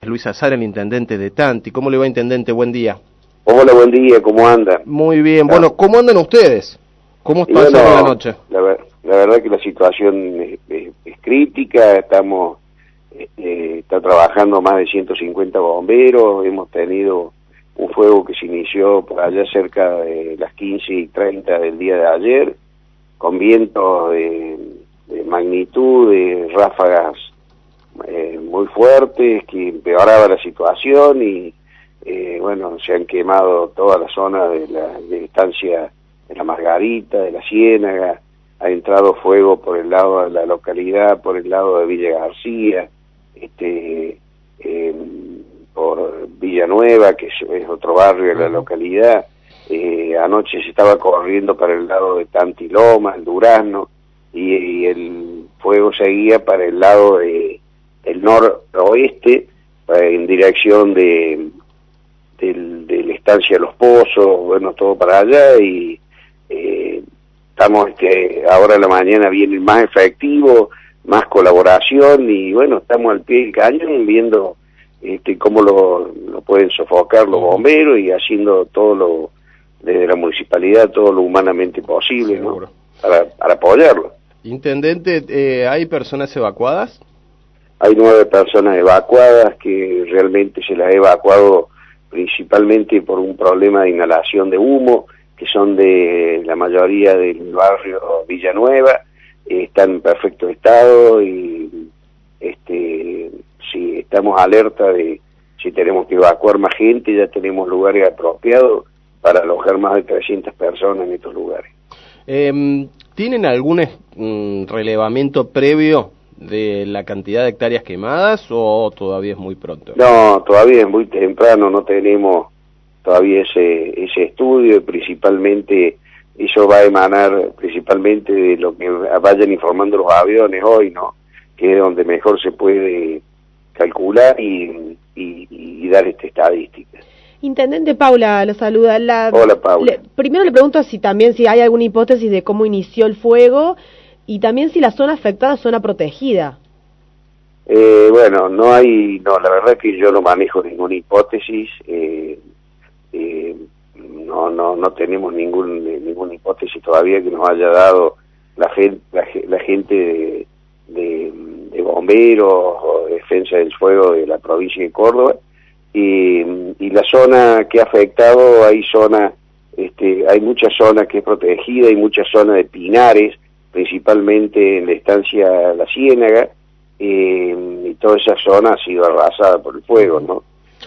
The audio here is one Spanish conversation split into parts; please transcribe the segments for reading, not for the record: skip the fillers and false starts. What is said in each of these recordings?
Luis Azar, el intendente de Tanti. ¿Cómo le va, intendente? Buen día. Hola, buen día, ¿cómo anda? Muy bien. Bueno, ¿cómo andan ustedes? ¿Cómo está la noche? La verdad que la situación es crítica, está trabajando más de 150 bomberos, hemos tenido un fuego que se inició por allá cerca de las 15:30 del día de ayer, con vientos de magnitud, de ráfagas muy fuertes que empeoraba la situación y bueno, se han quemado toda la zona de la estancia de la Margarita, de la Ciénaga, ha entrado fuego por el lado de la localidad, por el lado de Villa García, por Villanueva, que es otro barrio de la localidad. Anoche se estaba corriendo para el lado de Tanti Loma, el Durazno, y el fuego seguía para el lado del noroeste, en dirección de la estancia de Los Pozos, bueno, todo para allá, y estamos, ahora en la mañana viene más efectivo, más colaboración, y bueno, estamos al pie del cañón viendo cómo lo pueden sofocar los bomberos y haciendo todo desde la municipalidad, todo lo humanamente posible, ¿no? Para apoyarlo. Intendente, ¿hay personas evacuadas? Hay 9 personas evacuadas, que realmente se las ha evacuado principalmente por un problema de inhalación de humo, que son de la mayoría del barrio Villanueva, están en perfecto estado y si estamos alerta de si tenemos que evacuar más gente, ya tenemos lugares apropiados para alojar más de 300 personas en estos lugares. ¿Tienen algún relevamiento previo de la cantidad de hectáreas quemadas o todavía es muy pronto? No, todavía es muy temprano, no tenemos todavía ese estudio, y principalmente eso va a emanar principalmente de lo que vayan informando los aviones hoy, ¿no? Que es donde mejor se puede calcular y dar esta estadística. Intendente, Paula lo saluda. Hola, Paula. Primero le pregunto si hay alguna hipótesis de cómo inició el fuego y también si la zona afectada es zona protegida. Bueno, la verdad que yo no manejo ninguna hipótesis, no tenemos ninguna hipótesis todavía que nos haya dado la gente de bomberos o de defensa del fuego de la provincia de Córdoba, y la zona que ha afectado, hay muchas zonas que es protegida, hay muchas zonas de pinares, principalmente en la estancia La Ciénaga, y toda esa zona ha sido arrasada por el fuego, ¿no?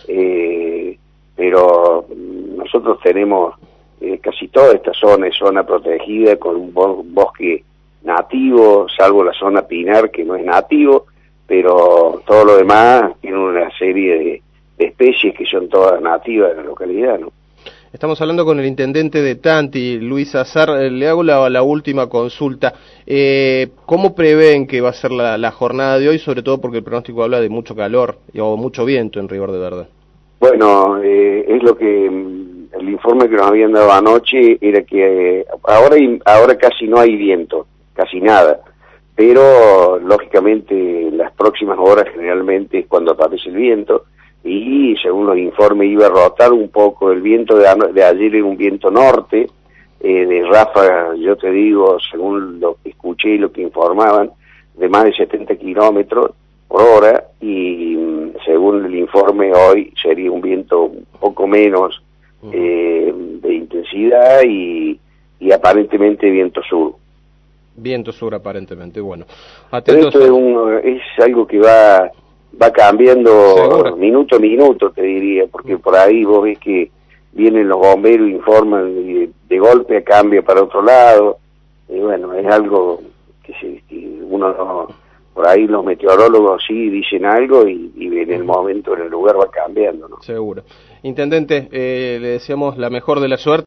Pero nosotros tenemos casi toda esta zona es zona protegida con un bosque nativo, salvo la zona pinar que no es nativo, pero todo lo demás tiene una serie de especies que son todas nativas de la localidad, ¿no? Estamos hablando con el intendente de Tanti, Luis Azar. Le hago la última consulta. ¿Cómo prevén que va a ser la jornada de hoy, sobre todo porque el pronóstico habla de mucho calor o mucho viento en Río Verde? Bueno, es lo que el informe que nos habían dado anoche era que ahora casi no hay viento, casi nada, pero lógicamente las próximas horas generalmente es cuando aparece el viento, y según los informes iba a rotar un poco. El viento de ayer era un viento norte, de ráfagas, yo te digo, según lo que escuché y lo que informaban, de más de 70 kilómetros por hora, y según el informe hoy sería un viento un poco menos de intensidad y aparentemente viento sur. Viento sur aparentemente, bueno. Pero esto es algo que va cambiando. ¿Seguro? Minuto a minuto, te diría, porque por ahí vos ves que vienen los bomberos, informan y de golpe cambia para otro lado, y bueno, es algo que uno no, por ahí los meteorólogos sí dicen algo y en el momento, en el lugar va cambiando, ¿no? Seguro. Intendente, le deseamos la mejor de la suerte.